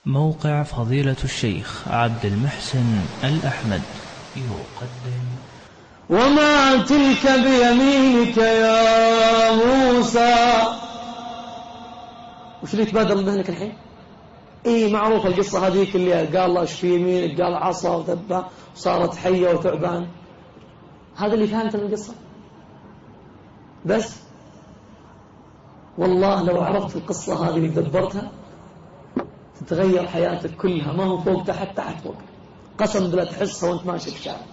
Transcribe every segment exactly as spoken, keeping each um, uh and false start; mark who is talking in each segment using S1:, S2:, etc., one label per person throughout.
S1: موقع فضيلة الشيخ عبد المحسن الأحمد يقدم
S2: وما تلك بيمينك يا موسى. وش اللي يتبادر بذهنك الحين؟ ايه معروفة القصة هذيك اللي قال الله ايش في يمينك، قال عصا وذبة وصارت حية وثعبان. هذا اللي فهمت من القصة بس. والله لو عرفت القصة هذه اللي دبرتها تتغير حياتك كلها، ما هو فوق تحت تحت فوق، قسم بلا تحسها وانت ماشي في الشارع.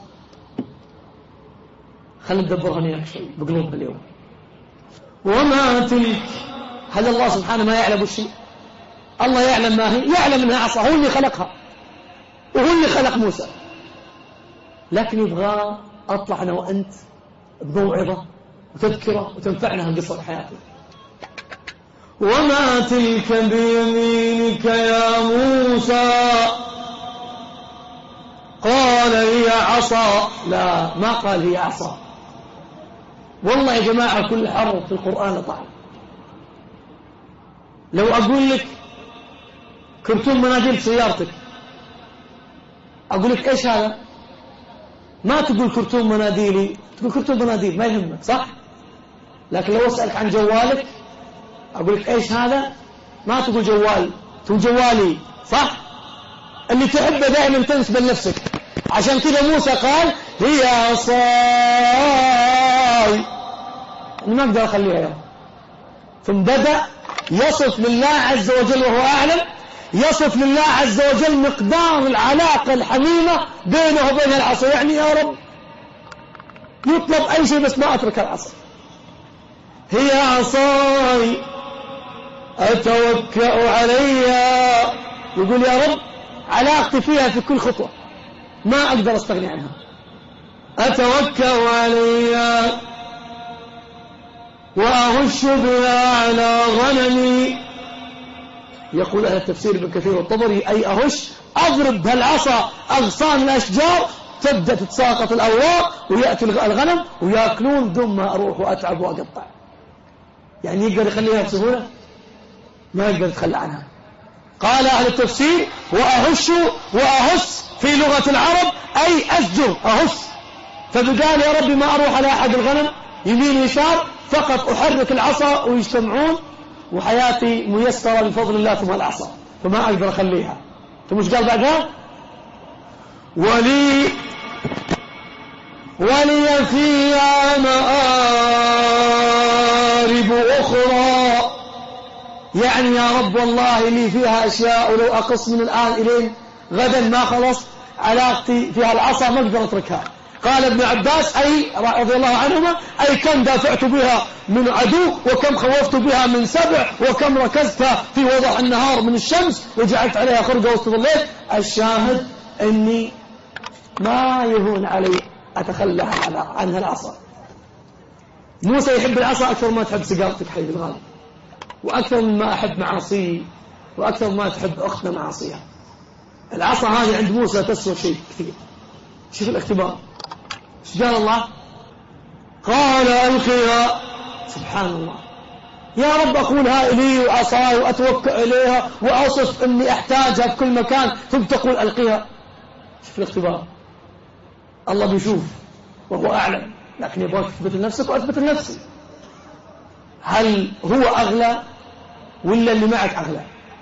S2: خلي ندبرها وياك شوي بقلوبنا اليوم. وما تلك، هل الله سبحانه ما يعلم الشيء؟ الله يعلم ما هي، يعلم انها عصا، هو اللي خلقها وهو اللي خلق موسى، لكن يبغى اطلع انا وانت بموعظة وتذكرة وتنفعنا هالقصة في حياتنا. وما تلك بيمينك يا موسى، قال هي عصا. لا، ما قال هي عصا. والله يا جماعة كل حرف في القرآن طعن. لو أقول لك كرتون مناديل سيارتك، أقول لك إيش هذا؟ ما تقول كرتون مناديلي، تقول كرتون مناديل، ما يهمك صح؟ لكن لو أسألك عن جوالك أقول لك إيش هذا؟ ما تقول جوال، تقول جوالي صح؟ اللي تحبه دائما تنسب لنفسك. عشان كذا موسى قال هي عصاي، ما أقدر أخليها يوم. ثم بدأ يصف لله عز وجل وهو أعلم، يصف لله عز وجل مقدار العلاقة الحميمة بينه وبين العصا. يعني يا رب يطلب أي شيء بس ما أترك العصا. هي عصاي أتوكأ عليها، يقول يا رب علاقتي فيها في كل خطوة ما أقدر أستغني عنها. أتوكأ عليها وأهش بها على غنمي. يقول أهل التفسير ابن كثير والطبري أي أهش، أضرب بهالعصا أغصان الأشجار تبدأ تتساقط الأوراق ويأتي الغنم ويأكلون بدون ما أروح وأتعب وأقطع. يعني يقدر يخليها بسهولة؟ ما يقدر يتخلى عنها. قال أهل التفسير وأهش وأهس في لغة العرب أي أسجر أهس. فبقال يا ربي ما أروح على أحد الغنم يمين ويسار، فقط أحرك العصا ويجتمعون وحياتي ميسرة بفضل الله ثم العصا، فما أقدر أخليها. ثم مش قال بعدها ولي ولي فيها مآرب أخرى. يعني يا رب والله لي فيها أشياء ولو أقص من الآن إلين غدا ما خلص علاقتي فيها العصا ما أقدر أتركها. قال ابن عباس أي رضي الله عنهما أي كم دافعت بها من عدو وكم خوفت بها من سبع وكم ركزتها في وضح النهار من الشمس وجعلت عليها خرقة وسط الليل. الشاهد أني ما يهون علي أتخلى عنها العصا. موسى يحب العصا أكثر ما تحب سيجارتك حي بالغالب، وأكثر مما أحب معاصيه، وأكثر ما تحب أختنا معاصيها. العصا هذه عند موسى تسوى شيء كثير. شوف الاختبار ايش قال الله؟ قال ألقها. سبحان الله، يا رب أقولها إلي وعصاي وأتوكأ إليها وأصف أني أحتاجها في كل مكان، ثم تقول ألقها. شوف الاختبار، الله بيشوف وهو أعلم، لكن يبغاك تثبت لنفسك وأثبت لنفسي. هل هو أغلى ولا اللي معك أغلى؟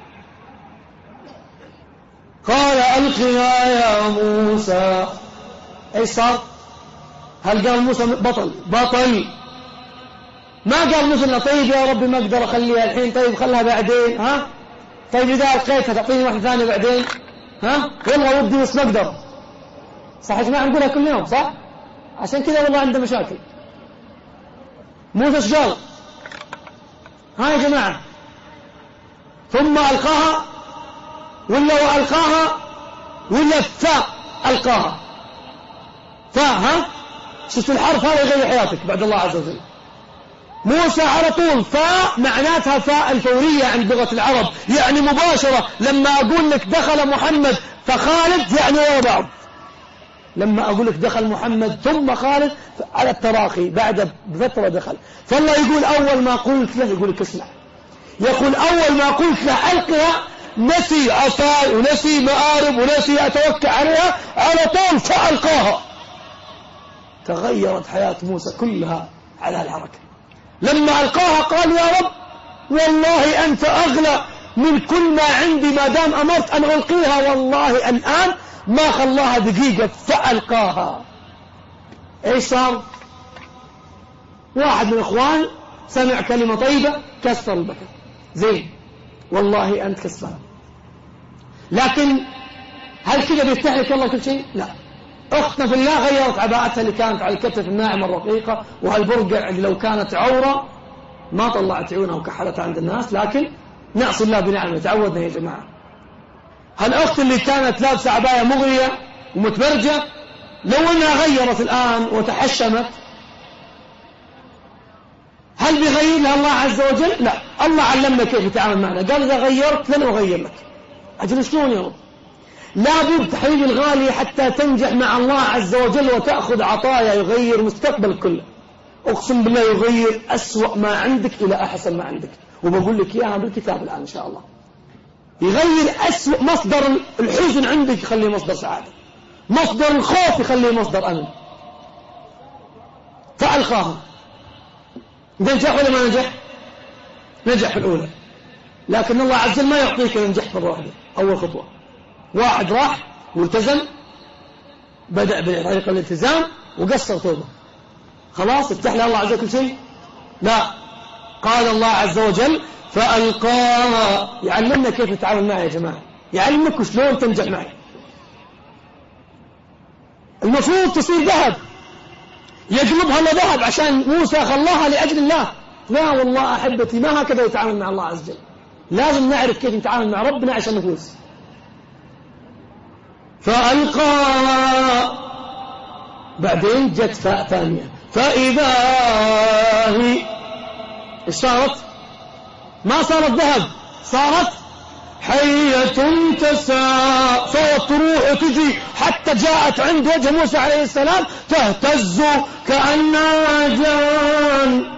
S2: قال ألقها يا موسى. ايش صار؟ هل قال موسى بطل؟ بطل. ما قال موسى طيب يا ربي ما أقدر أخليها الحين، طيب خلها بعدين. ها طيب إذا ألقيتها تعطيني واحدة ثانية بعدين. ها والله ودي بس ما أقدر. صح يا جماعة نقولها كل يوم صح؟ عشان كذا والله عنده مشاكل. موسى ايش قال؟ ها يا جماعة، ثم ألقاها ولا وألقاها ولا فاء ألقاها؟ فاء. ها شفت الحرف هذا يغير حياتك بعد الله عز وجل. موسى على طول فاء معناتها فاء الفورية عند لغة العرب، يعني مباشرة. لما أقول لك دخل محمد فخالد يعني ورا بعض. لما أقول لك دخل محمد ثم خالد على التراخي بعد بفترة دخل. فالله يقول أول ما قلت له، يقول لك اسمع، يقول أول ما قلت له ألقها نسي عصاي ونسي مآرب ونسي أتوكل عليها، على طول فألقاها. تغيرت حياة موسى كلها على الحركة. لما ألقاها قال يا رب والله أنت أغلى من كل ما عندي، ما دام أمرت أن ألقيها والله الآن ما خلاها دقيقة، فألقاها. إيش صار؟ واحد من الإخوان سمع كلمة طيبة كسر البكر، زين والله أنت كسران، لكن هل كذا بيستهلك الله كل شيء؟ لا. أختنا في الله غيرت عباءتها اللي كانت على الكتف الناعمة الرقيقة، وهالبرقع اللي لو كانت عورة ما طلعت عيونها وكحلتها عند الناس، لكن نعصي الله بنعمه، تعودنا يا جماعة. هالأخت اللي كانت لابسة عباية مغرية ومتبرجة لو أنها غيرت الآن وتحشمت هل بيغير لها الله عز وجل؟ لا. الله علمنا كيف يتعامل معنا، قال إذا غيرت لن أغير لك. أجل شلون يا رب؟ لابد حبيبي الغالي حتى تنجح مع الله عز وجل وتأخذ عطايا يغير مستقبل كله. أقسم بالله يغير أسوأ ما عندك إلى أحسن ما عندك، وبقول لك إياها بالكتاب الآن إن شاء الله. يغير أسوأ مصدر الحزن عندك يخليه مصدر سعادة، مصدر الخوف يخليه مصدر أمن. فألقاها. نجح ولا ما نجح؟ نجح في الأولى، لكن الله عز وجل ما يعطيك نجح مرة واحدة. أول خطوة واحد راح والتزم، بدأ بطريق الالتزام وقصر توبة، خلاص افتح له الله عز وجل كل شيء؟ لا. قال الله عز وجل فألقاها. يعلمنا كيف نتعامل معه يا جماعة، يعلمك شلون تنجح معه. المفروض تصير ذهب، يقلبها لذهب عشان موسى خلاها لأجل الله. لا والله أحبتي ما هكذا يتعامل مع الله عز وجل. لازم نعرف كيف نتعامل مع ربنا عشان نفوز. فألقاها، بعدين جت فاء ثانية، فإذا هي إيش صارت؟ ما صارت ذهب، صارت حية تسعى. صارت تروح وتجي حتى جاءت عند وجه موسى عليه السلام تهتز كأنها جان.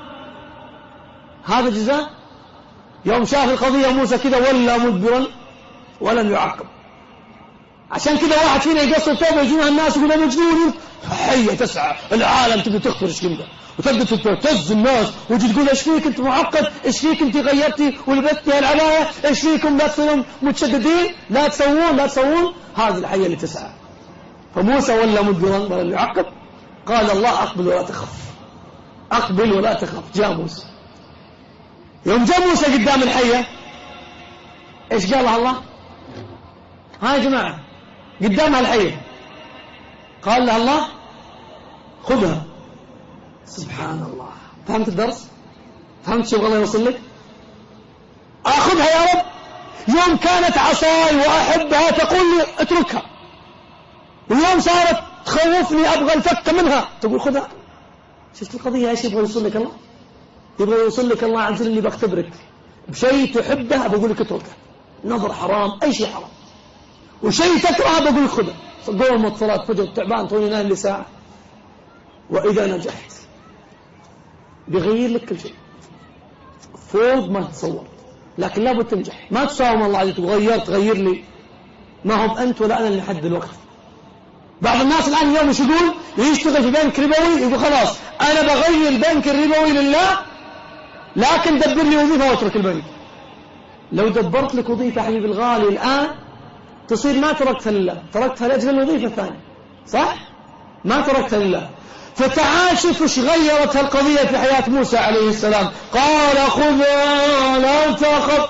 S2: هذا جزاء. يوم شاف القضية موسى كذا ولا مدبرا ولم يعقب. عشان كذا واحد فينا يقصر توبة يجونها الناس يقولون مجنون، حية تسعى العالم تبي تخرج كذا وتبدأ تهتز الناس وتجي تقول ايش فيك انت معقد، ايش فيك انت غيرتي ولبستي هالعباية، ايش فيكم لا تصيرون متشددين، لا تسوون لا تسوون. هذه الحية اللي تسعى. فموسى ولا مدبرا ولم يعقب. قال الله أقبل ولا تخف، أقبل ولا تخف. جاء موسى. يوم جاء موسى قدام الحية ايش قال الله؟ ها يا جماعة قدامها الحية قال لها الله خذها. سبحان الله. فهمت الدرس؟ فهمت شو الله يوصل لك؟ أخذها يا رب. يوم كانت عصاي وأحبها تقول لي اتركها، واليوم صارت تخوفني أبغى الفك منها تقول خذها. شفت القضية ايش يبغى يوصل لك الله؟ يبغى يوصل لك الله عز وجل اللي بختبرك بشيء تحبه بقول لك اتركه، نظر حرام أي شيء حرام، وشيء تكره بقول لك خذه. قوم الصلاة فجر تعبان توني نام لي ساعة. وإذا نجحت بيغير لك كل شيء فوق ما تتصور، لكن لابد تنجح. ما تساوم الله عز وجل تغير تغير لي، ما هو أنت ولا أنا اللي نحدد الوقت. بعض الناس الآن اليوم ايش يقول؟ يشتغل في بنك ربوي يقول خلاص أنا بغير البنك الربوي لله، لكن دبر لي وظيفة واترك البنك. لو دبرت لك وظيفة حبيبي الغالي الآن تصير ما تركتها لله، تركتها لأجل الوظيفة الثانية، صح؟ ما تركتها لله. فتعال شوف ايش غيرت هالقضية في حياة موسى عليه السلام. قال خذها ولا تخف،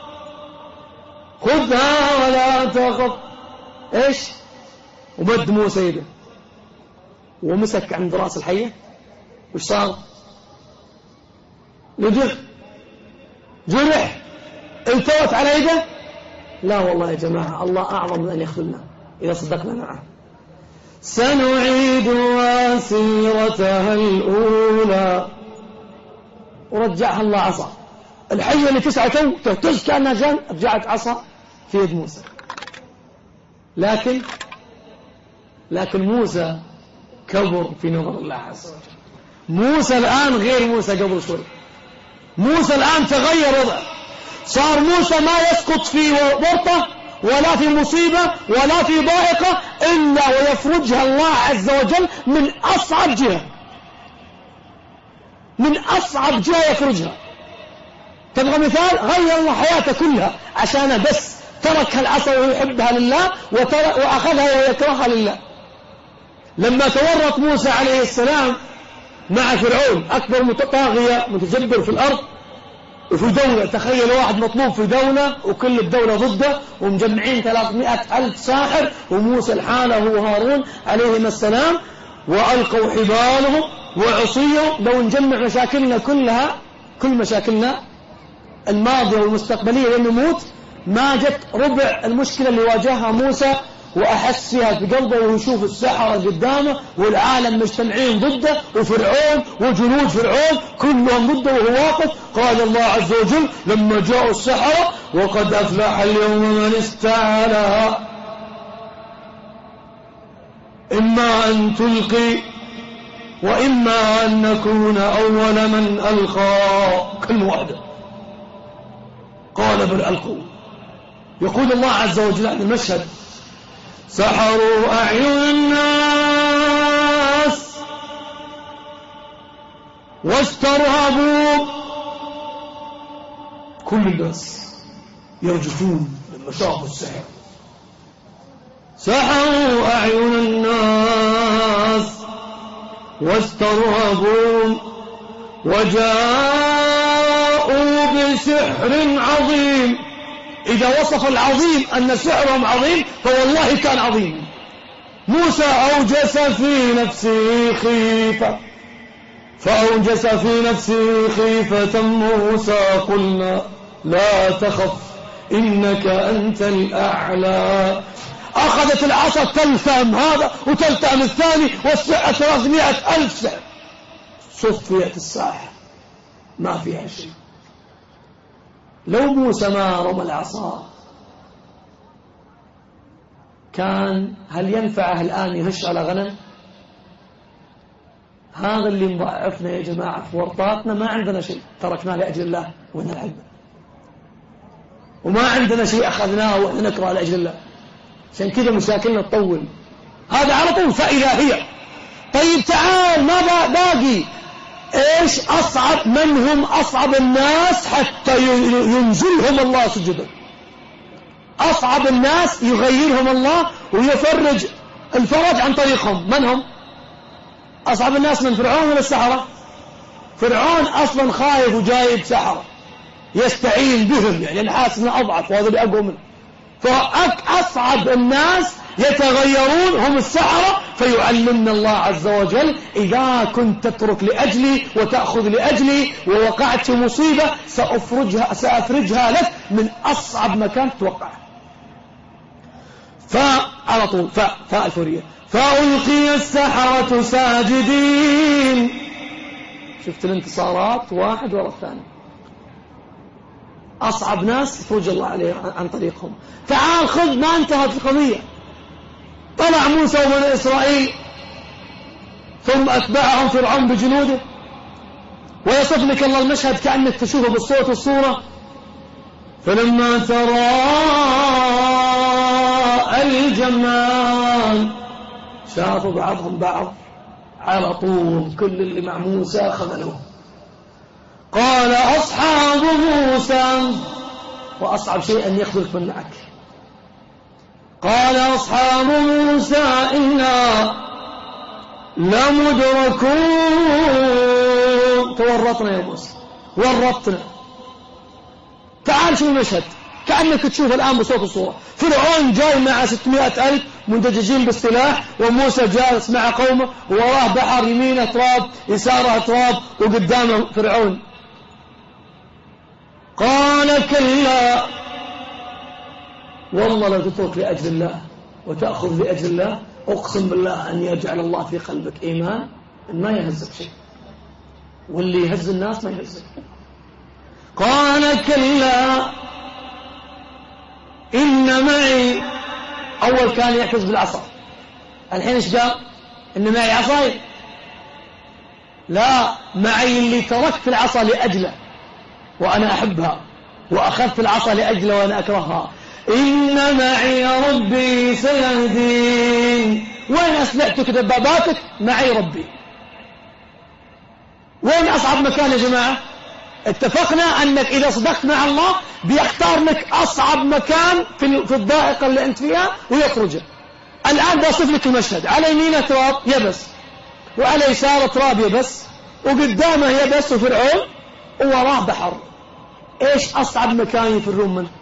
S2: خذها ولا تخف. ايش؟ ومد موسى يده ومسك عند راس الحية. وش صار؟ نجح جرح التوت على يده. لا والله يا جماعة الله أعظم من أن يخذلنا إذا صدقنا معه. سنعيدها سيرتها الأولى. ورجعها الله عصا. الحية اللي تسعى تو تهتز كأنها جان رجعت عصا في يد موسى. لكن لكن موسى كبر في نظر الله عز وجل. موسى الآن غير موسى قبل شوي. موسى الآن تغير وضعه، صار موسى ما يسقط في ورطة ولا في مصيبة ولا في ضائقة إلا ويفرجها الله عز وجل من أصعب جهة، من أصعب جهة يفرجها. تبغى مثال؟ غير الله حياته كلها عشان بس ترك العصا ويحبها لله وأخذها ويكرهها لله. لما تورط موسى عليه السلام مع فرعون أكبر متطاغية متجبر في الأرض وفي دولة، تخيل واحد مطلوب في دولة وكل الدولة ضده ومجمعين ثلاثمائة ألف ساحر وموسى الحالة هو هارون عليهما السلام، وألقوا حبالهم وعصيهم. لو نجمع مشاكلنا كلها، كل مشاكلنا الماضية والمستقبلية لنموت، ما جت ربع المشكلة اللي واجهها موسى وأحس فيها بقلبه ويشوف السحرة قدامه والعالم مجتمعين ضده وفرعون وجنود فرعون كلهم ضده وهو واقف. قال الله عز وجل لما جاءوا السحرة وقد أفلح اليوم من استعلها إما أن تلقي وإما أن نكون أول من ألقى. كلمة واحدة، قال بل ألقوا. يقول الله عز وجل عن المشهد سحروا أعين الناس واسترهبوا. كل الناس يرجفون لما شافوا السحر. سحروا أعين الناس واسترهبوا وجاءوا بسحر عظيم. إذا وصف العظيم أن سحرهم عظيم فوالله كان عظيم. موسى أوجس في نفسه خيفة فأوجس في نفسه خيفة موسى قلنا لا تخف إنك أنت الأعلى. أخذت العصا تلتهم هذا وتلتهم الثاني والسحر ثلاثمائة ألف سحر. صفيت الساحة ما فيها شيء. لو موسى ما رمى العصا كان هل ينفعه الآن يهش على غنم؟ هذا اللي مضعفنا يا جماعة في ورطاتنا. ما عندنا شيء تركناه لأجل الله ونلعب، وما عندنا شيء أخذناه ونكره لأجل الله. عشان كذا مشاكلنا تطول. هذا على طول فإذا هي. طيب تعال ما باقي ايش أصعب؟ من هم أصعب الناس حتى ينزلهم الله سجدا؟ أصعب الناس يغيرهم الله ويفرج الفرج عن طريقهم. من هم أصعب الناس؟ من فرعون ولا السحرة؟ فرعون أصلا خايف وجايب سحرة يستعين بهم، يعني حاسس انه أضعف وهذا اللي أقوى منه. فأصعب الناس يتغيرون هم السحرة. فيعلمنا الله عز وجل إذا كنت تترك لأجلي وتأخذ لأجلي ووقعت في مصيبة سأفرجها, سأفرجها لك من أصعب مكان توقع. فعلى طول فاء فاء الفورية فألقي السحرة ساجدين. شفت الانتصارات واحد وراء الثاني. أصعب ناس يفرج الله عليه عن طريقهم. تعال خذ ما انتهت القضية. طلع موسى وبني إسرائيل ثم أتبعهم فرعون بجنوده ويصف لك الله المشهد كأنك تشوفه بالصوت والصورة. فلما تراءى الجمعان شافوا بعضهم بعض على طول كل اللي مع موسى خذلوه. قال أصحاب موسى، وأصعب شيء أن يخذلك من معك. قال أصحاب موسى إنا لمدركون. تورطنا يا موسى، ورطنا. تعال شوف المشهد كأنك تشوف الآن بصوت الصورة. فرعون جاي مع ستمائة ألف مندججين بالسلاح وموسى جالس مع قومه ووراه بحر، يمينه تراب يساره تراب وقدامه فرعون. قال كلا والله لو تترك لأجل الله وتأخذ لأجل الله أقسم بالله أن يجعل الله في قلبك إيمان ما يهزك شيء، واللي يهز الناس ما يهزك. قال كلا إن معي. أول كان يحفظ بالعصا، الحين إيش قال؟ إن معي عصاي. لا، معي اللي تركت العصا لأجله وأنا أحبها وأخذت العصا لأجل وأنا أكرهها. إن معي ربي سيهدين. وين أسلحتك دباباتك؟ معي ربي. وين أصعب مكان يا جماعة؟ اتفقنا أنك إذا صدقت مع الله بيختار لك أصعب مكان في الضائقة اللي أنت فيها ويخرجه. الآن بوصف لك المشهد. على يمينه تراب يبس، وعلى يساره تراب يبس، وقدامه يبس وفرعون، ووراه بحر. إيش أصعب مكان يفرون منه؟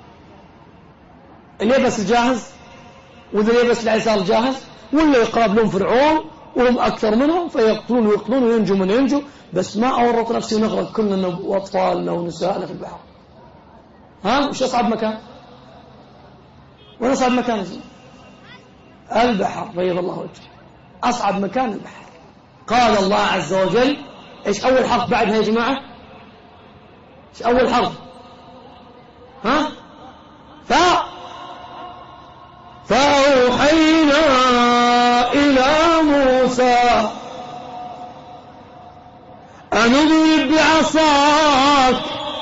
S2: اليبس الجاهز، وإذا اليبس اللي على يسار جاهز، ولا يقابلون فرعون وهم أكثر منهم فيقتلون ويقتلون وينجوا من ينجوا. بس ما أورط نفسي ونغرق كلنا وأطفالنا ونسائنا في البحر. ها وش أصعب مكان؟ وين أصعب مكان؟ البحر. بيض الله وجهه. أصعب مكان البحر. قال الله عز وجل إيش أول حرف بعدها يا جماعة؟ إيش أول حرف؟ ها؟ فاء. فأوحينا إلى موسى أن اضرب بعصاك.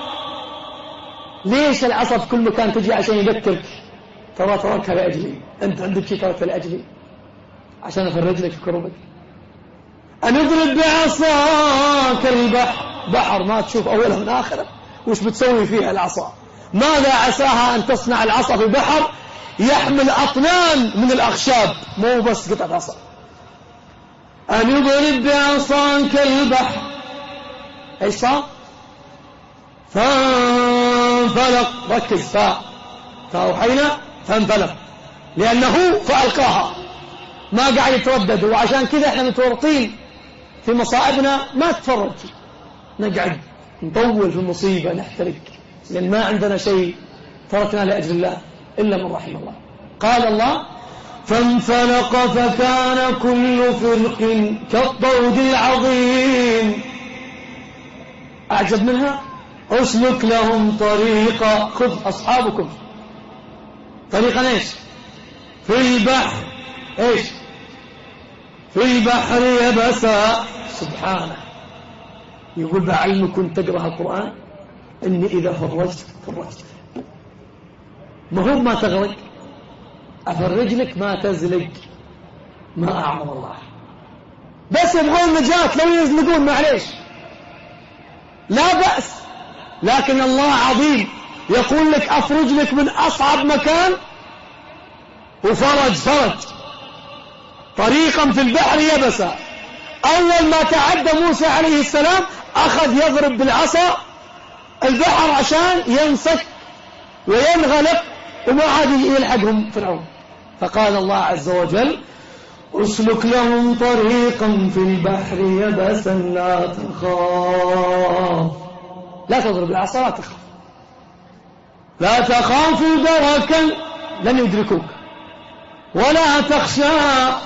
S2: ليش العصا في كل مكان تجي؟ عشان يذكرك ترى تركها لأجلي، أنت عندك شيء تركها لأجلي عشان أفرج لك كربك. أن اضرب بعصاك البحر. بحر ما تشوف أولها من آخره، وش بتسوي فيها العصا؟ ماذا عساها أن تصنع العصا في بحر يحمل أطنان من الأخشاب، مو بس قطعة عصا. أن يضرب بعصاك البحر. ايش صار؟ فانفلق. ركز. فا فأوحينا فانفلق، لأنه فألقاها، ما قاعد يتردد. وعشان كذا احنا متورطين في مصائبنا، ما تفرج، نقعد نطول في المصيبة نحترق، لأن ما عندنا شيء تركنا لأجل الله إلا من رحم الله. قال الله فانفلق فكان كل فرق كالطود العظيم. أعجب منها أسلك لهم طريقا. خذ أصحابكم طريقا ايش؟ في البحر. ايش؟ في البحر يبسا. سبحانه. يقول بعلمك كنت تقرأ القرآن إني إذا فرجت فرجت. ما هو ما تغرق، أفرج لك ما تزلق. ما أعظم الله. بس يبغون نجاة، لو يزلقون معليش لا بأس، لكن الله عظيم يقول لك أفرج لك من أصعب مكان وفرج. فرج طريقا في البحر يبسا. أول ما تعدى موسى عليه السلام أخذ يضرب بالعصا البحر عشان ينسك وينغلق وما عاد يلحقهم فرعون. فقال الله عز وجل اسلك لهم طريقا في البحر يبسا لا تخاف. لا تضرب العصا، لا تخاف. لا تخاف دركا لن يدركوك ولا تخشى.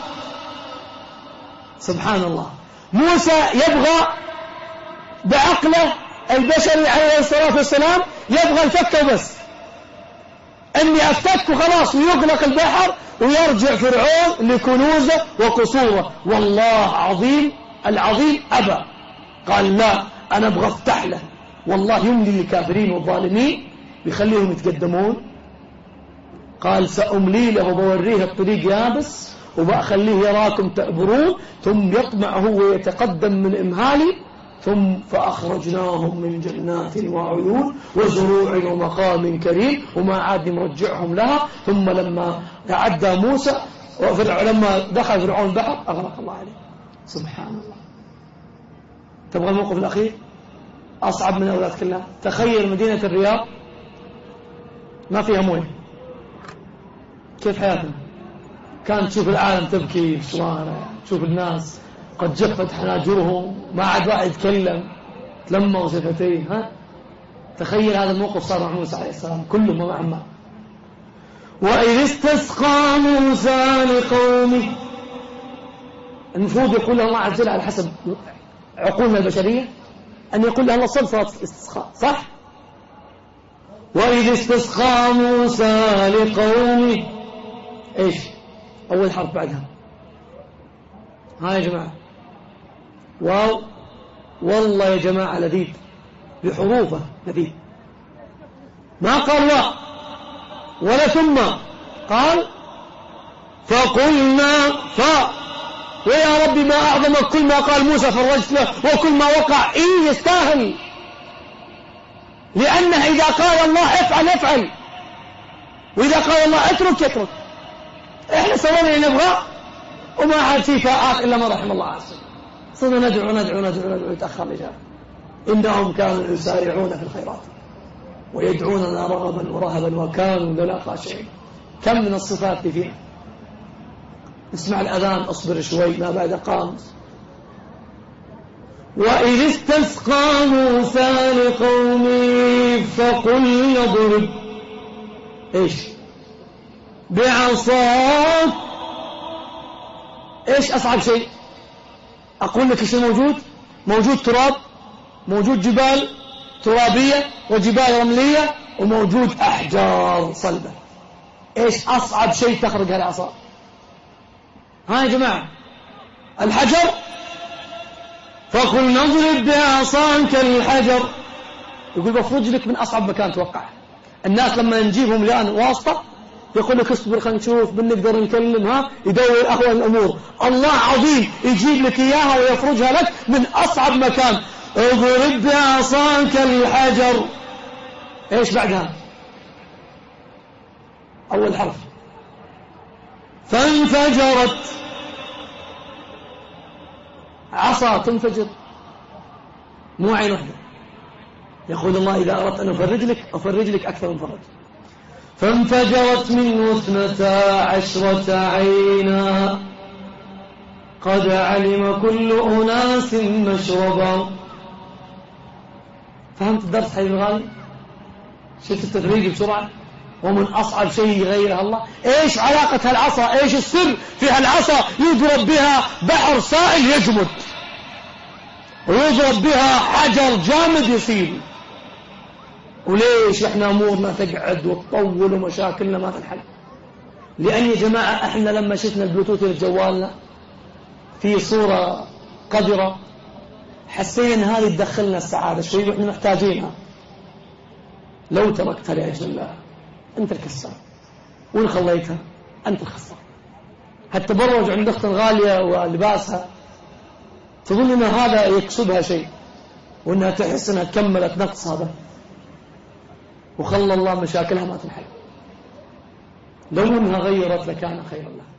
S2: سبحان الله. موسى يبغى بعقله البشري عليه الصلاة والسلام يبغى الفك وبس، اني افتك وخلاص ويغلق البحر ويرجع فرعون لكنوزه وقصوره. والله عظيم العظيم أبى، قال لا أنا أبغى أفتح له. والله يملي للكافرين والظالمين بيخليهم يتقدمون. قال سأملي له بوريه الطريق يابس وبأخليه يراكم تأبرون ثم يطمع هو ويتقدم من إمهالي. ثم فأخرجناهم من جنات وعيون وزروع ومقام كريم وما عاد مرجعهم لها. ثم لما تعدى موسى لما دخل فرعون البحر أغرق الله عليه. سبحان الله. تبغى الموقف الأخير أصعب من أولاد كلها. تخيل مدينة الرياض ما فيها مويه، كيف حياتنا؟ كانت تشوف العالم تبكي في الشوارع، تشوف الناس قد جفت حناجرهم، ما عاد واحد يتكلم، تلموا شفتيه. ها تخيل هذا الموقف صار مع موسى عليه السلام كلهم مع عمه. وإذ استسقى موسى لقومه. المفروض يقول له الله عز وجل على حسب عقولنا البشرية أن يقول له الله صل صلاة الاستسقاء، صح؟ وإذ استسقى موسى لقومه. إيش أول حرف بعدها؟ ها يا جماعة واو. والله يا جماعة لذيذ بحروفه لذيذ. ما قال و ولا ثم، قال فقلنا ف. ويا ربي ما أعظم كل ما قال موسى فرجت له وكل ما وقع إيه يستاهل، لأنه إذا قال الله افعل افعل، وإذا قال الله اترك يترك. إحنا سوينا اللي نبغى وما عاد في فاءات إلا ما رحم الله عز وجل. صرنا ندعو ندعو ندعو ندعو يتأخر الإجابة. إنهم كانوا يسارعون في الخيرات ويدعوننا رغبا ورهبا وكانوا لنا خاشعين. كم من الصفات اللي فينا. اسمع الأذان، اصبر شوي ما بعد قام. وإذ استسقى موسى لقومه فقل اضرب ايش بعصاك. ايش أصعب شيء؟ أقول لك ايش موجود؟ موجود تراب، موجود جبال ترابية وجبال رملية، وموجود أحجار صلبة. ايش أصعب شيء تخرج هالعصا؟ ها يا جماعة، الحجر. فقل نضرب بعصاك الحجر. يقول بفرج لك من أصعب مكان توقع. الناس لما نجيبهم الآن واسطة يقول لك اصبر خلينا نشوف بنقدر نكلم، ها يدور أهون الأمور. الله عظيم يجيب لك إياها ويفرجها لك من أصعب مكان. اضرب بعصاك الحجر. ايش بعدها؟ أول حرف فانفجرت. عصا تنفجر، مو عين واحدة. يقول الله إذا أردت أن أفرج لك أفرج لك أكثر من فرج. فانفجرت منه اثنتا عشرة عينا قد علم كل أناس مشربا. فهمت الدرس حبيبي الغالي؟ شفت التدريج بسرعة؟ ومن أصعب شيء يغيرها الله. إيش علاقة هالعصا؟ إيش السر في هالعصا؟ يضرب بها بحر سائل يجمد، ويضرب بها حجر جامد يصير. وليش إحنا أمورنا تقعد وتطول ومشاكلنا ما تنحل؟ لأن يا جماعة إحنا لما شفنا البلوتوث اللي في جوالنا في صورة قذرة حسينا هذه تدخلنا السعادة شوي وإحنا محتاجينها. لو تركتها لأجل الله أنت الكسار، وإن خليتها أنت الخسار. هالتبرج عند أخت غالية ولباسها تظن أن هذا يكسبها شيء، وأنها تحس أنها كملت نقص هذا، وخلى الله مشاكلها ما تنحل. لو أنها غيرت لكان خيرا لها.